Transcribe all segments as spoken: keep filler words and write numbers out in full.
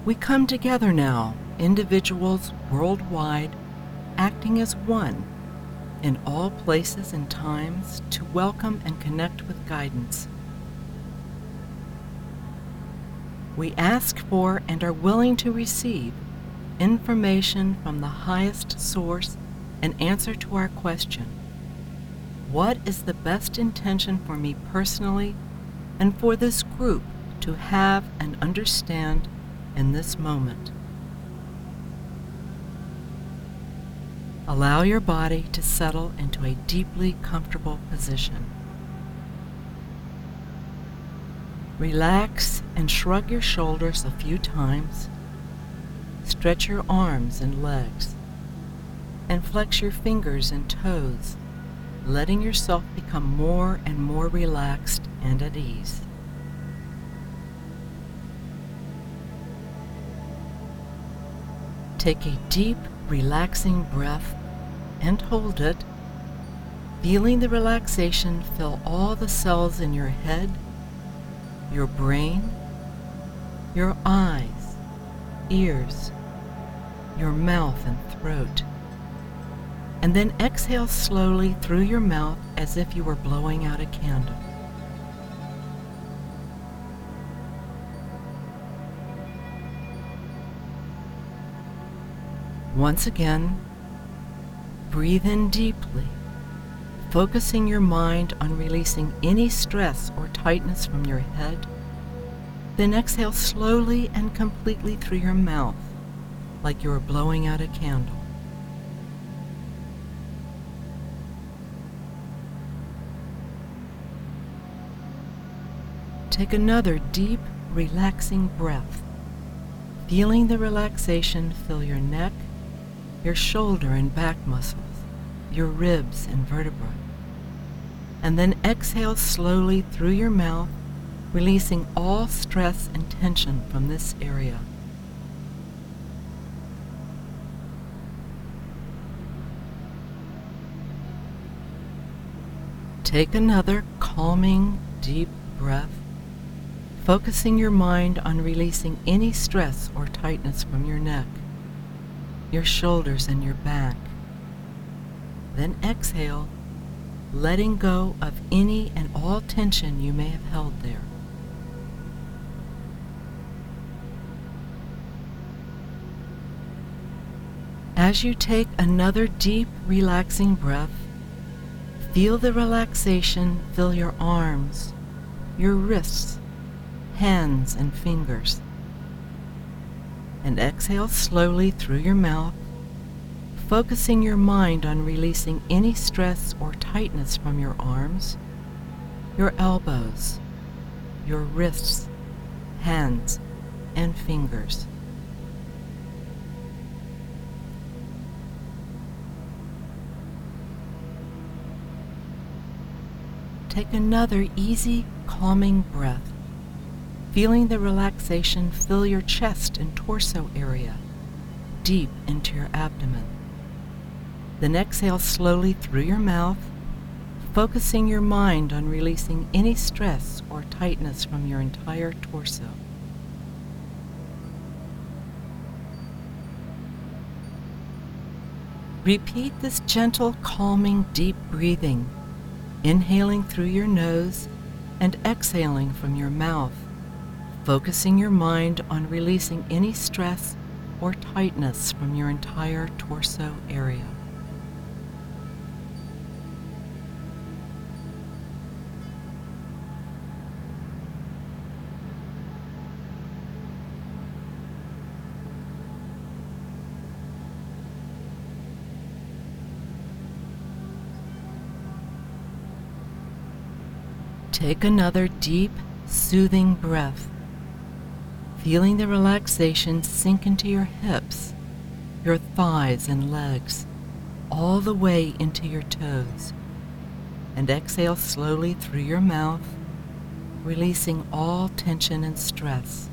We come together now, individuals worldwide, acting as one, in all places and times, to welcome and connect with guidance. We ask for and are willing to receive information from the highest source and answer to our question: what is the best intention for me personally and for this group to have and understand in this moment? Allow your body to settle into a deeply comfortable position. Relax and shrug your shoulders a few times. Stretch your arms and legs, and flex your fingers and toes, letting yourself become more and more relaxed and at ease. Take a deep, relaxing breath and hold it, feeling the relaxation fill all the cells in your head, your brain, your eyes, ears, your mouth and throat. And then exhale slowly through your mouth as if you were blowing out a candle. Once again, breathe in deeply, focusing your mind on releasing any stress or tightness from your head. Then exhale slowly and completely through your mouth, like you are blowing out a candle. Take another deep, relaxing breath, feeling the relaxation fill your neck, your shoulder and back muscles, your ribs and vertebrae. And then exhale slowly through your mouth, releasing all stress and tension from this area. Take another calming, deep breath, focusing your mind on releasing any stress or tightness from your neck, your shoulders and your back. Then exhale, letting go of any and all tension you may have held there. As you take another deep, relaxing breath, feel the relaxation fill your arms, your wrists, hands and fingers. And exhale slowly through your mouth, focusing your mind on releasing any stress or tightness from your arms, your elbows, your wrists, hands, and fingers. Take another easy, calming breath, feeling the relaxation fill your chest and torso area, deep into your abdomen. Then exhale slowly through your mouth, focusing your mind on releasing any stress or tightness from your entire torso. Repeat this gentle, calming, deep breathing, inhaling through your nose and exhaling from your mouth, focusing your mind on releasing any stress or tightness from your entire torso area. Take another deep, soothing breath, feeling the relaxation sink into your hips, your thighs and legs, all the way into your toes. And exhale slowly through your mouth, releasing all tension and stress.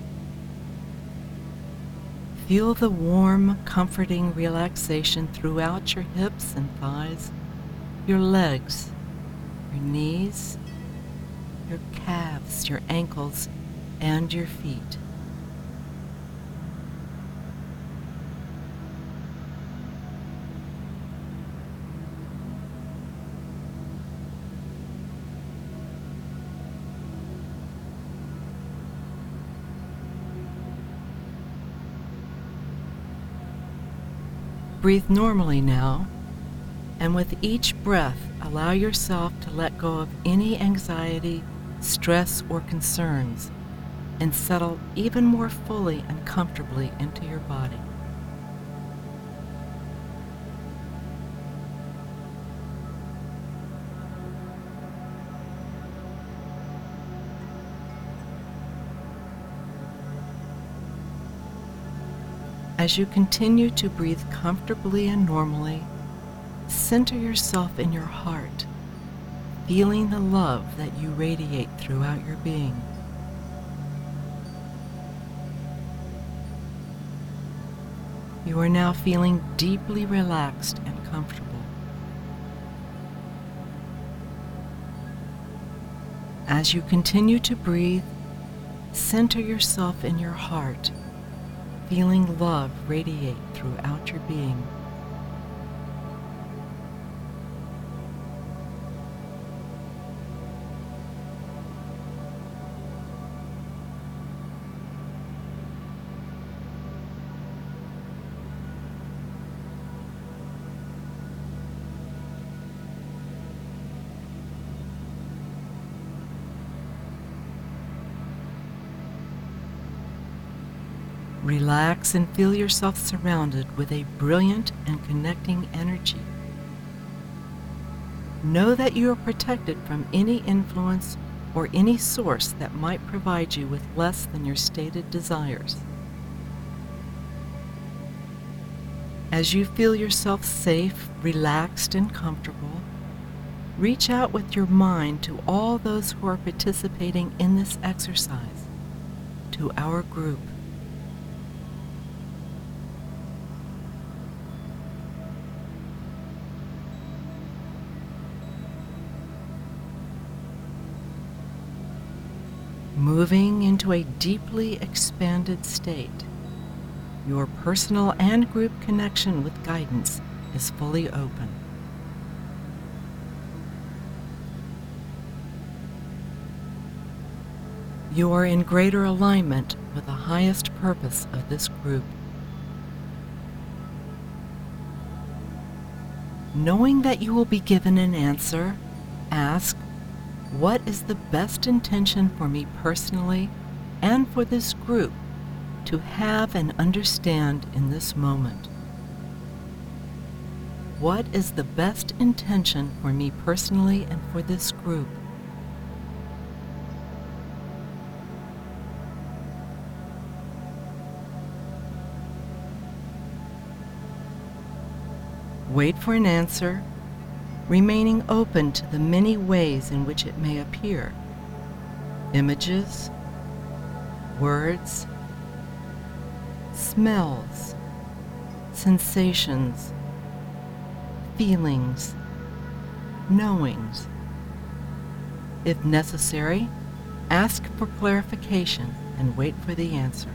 Feel the warm, comforting relaxation throughout your hips and thighs, your legs, your knees, your calves, your ankles, and your feet. breathe normally now, and with each breath, allow yourself to let go of any anxiety, stress, or concerns, and settle even more fully and comfortably into your body. As you continue to breathe comfortably and normally, center yourself in your heart, feeling the love that you radiate throughout your being. You are now feeling deeply relaxed and comfortable. As you continue to breathe, center yourself in your heart, feeling love radiate throughout your being. Relax and feel yourself surrounded with a brilliant and connecting energy. Know that you are protected from any influence or any source that might provide you with less than your stated desires. As you feel yourself safe, relaxed, and comfortable, reach out with your mind to all those who are participating in this exercise, to our group. Moving into a deeply expanded state, your personal and group connection with guidance is fully open. You are in greater alignment with the highest purpose of this group. Knowing that you will be given an answer, ask, what is the best intention for me personally and for this group to have and understand in this moment? What is the best intention for me personally and for this group? Wait for an answer, remaining open to the many ways in which it may appear. Images, words, smells, sensations, feelings, knowings. If necessary, ask for clarification and wait for the answer.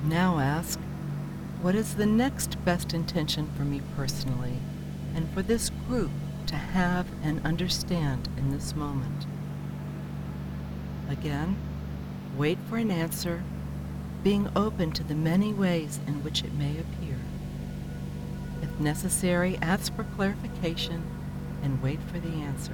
Now ask, what is the next best intention for me personally and for this group to have and understand in this moment? Again, wait for an answer, being open to the many ways in which it may appear. If necessary, ask for clarification and wait for the answer.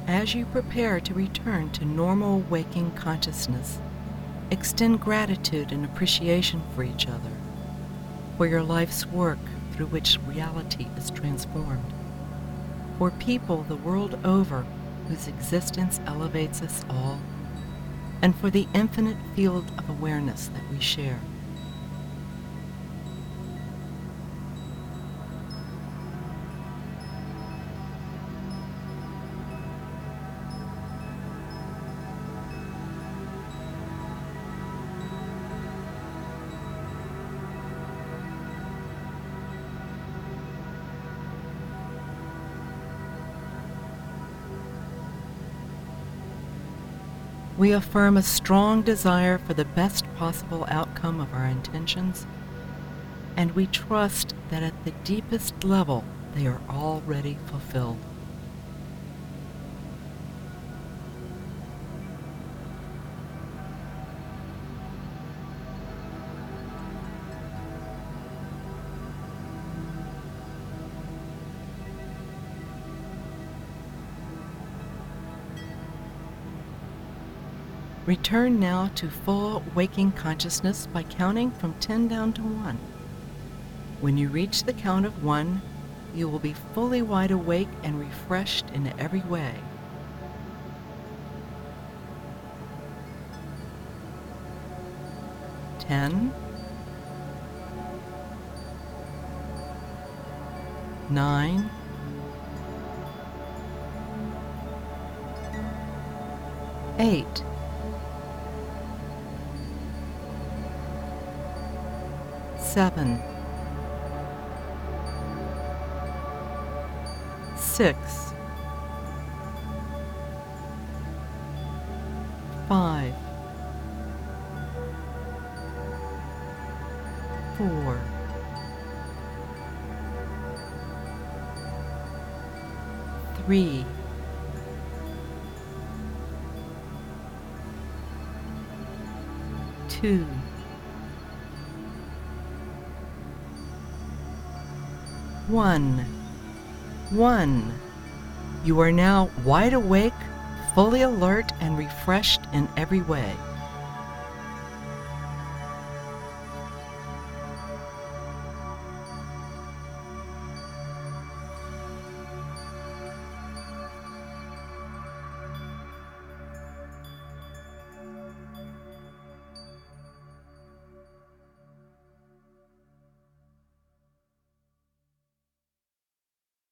As you prepare to return to normal waking consciousness, extend gratitude and appreciation for each other, for your life's work through which reality is transformed, for people the world over whose existence elevates us all, and for the infinite field of awareness that we share. We affirm a strong desire for the best possible outcome of our intentions, and we trust that at the deepest level they are already fulfilled. Return now to full waking consciousness by counting from ten down to one. When you reach the count of one, you will be fully wide awake and refreshed in every way. Ten, nine, eight, seven, six, five, four, three, two, one. One. You are now wide awake, fully alert, and refreshed in every way.